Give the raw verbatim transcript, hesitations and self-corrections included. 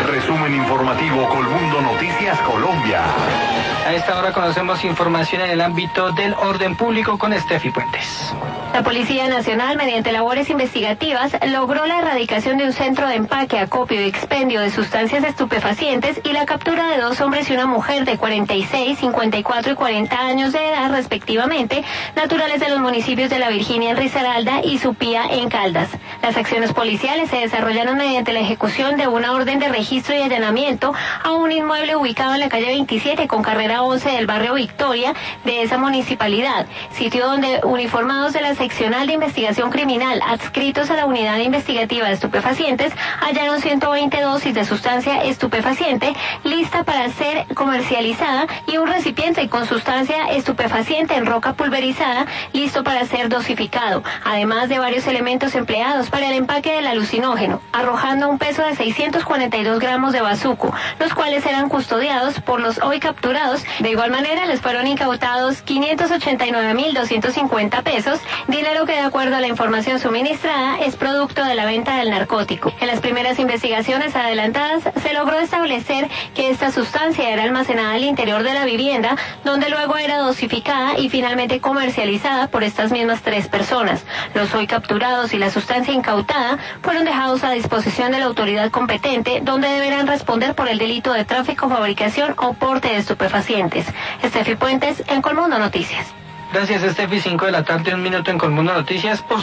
resumen informativo Colmundo Noticias Colombia. A esta hora conocemos información en el ámbito del orden público con Estefi Puentes. La Policía Nacional, mediante labores investigativas, logró la erradicación de un centro de empaque, acopio y expendio de sustancias estupefacientes y la captura de dos hombres y una mujer de cuarenta y seis, cincuenta y cuatro y cuarenta años de edad, respectivamente, naturales de los municipios de La Virginia en Risaralda y Supía en Caldas. Las acciones policiales se desarrollaron mediante la ejecución de una orden de registro y allanamiento a un inmueble ubicado en la calle veintisiete con carrera once del barrio Victoria de esa municipalidad, sitio donde uniformados de la seccional de investigación criminal adscritos a la unidad investigativa de estupefacientes hallaron ciento veinte dosis de sustancia estupefaciente lista para ser comercializada y un recipiente con sustancia estupefaciente en roca pulverizada listo para ser dosificado, además de varios elementos empleados para el empaque del alucinógeno, arrojando un peso de seiscientos cuarenta y dos gramos de bazuco, los cuales eran custodiados por los hoy capturados. De igual manera les fueron incautados quinientos ochenta y nueve mil doscientos cincuenta pesos, dinero que de acuerdo a la información suministrada es producto de la venta del narcótico. En las primeras investigaciones adelantadas se logró establecer que esta sustancia era almacenada al interior de la vivienda, donde luego era dosificada y finalmente comercializada por estas mismas tres personas. Los hoy capturados y la sustancia incautada fueron dejados a disposición de la autoridad competente, donde deberán responder por el delito de tráfico, fabricación o porte de estupefacientes. Estefi Puentes en Colmundo Noticias. Gracias, Estefi. cinco de la tarde, un minuto en Colmundo Noticias. Por